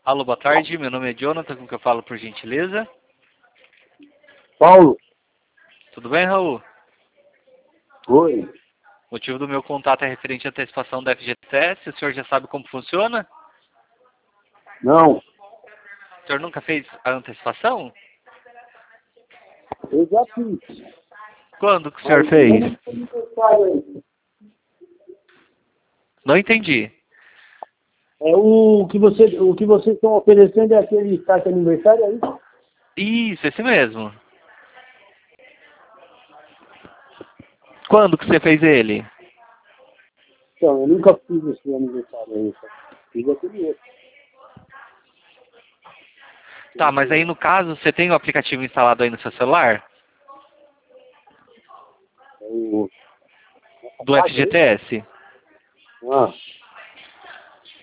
Alô, boa tarde. Meu nome é Jonathan, com que eu falo por gentileza? Paulo. Tudo bem, Raul? Oi. O motivo do meu contato é referente à antecipação da FGTS. O senhor já sabe como funciona? Não, O senhor nunca fez a antecipação? eu já fiz. Quando que o senhor Mas fez? não tem aniversário ainda. Não entendi. É o que vocês estão oferecendo é aquele carta aniversário aí? Isso, esse mesmo. Quando que você fez ele? Então, eu nunca fiz esse aniversário aí. Só fiz aquele outro. Tá, mas aí no caso, você tem o aplicativo instalado aí no seu celular? É o... Do FGTS? Ah,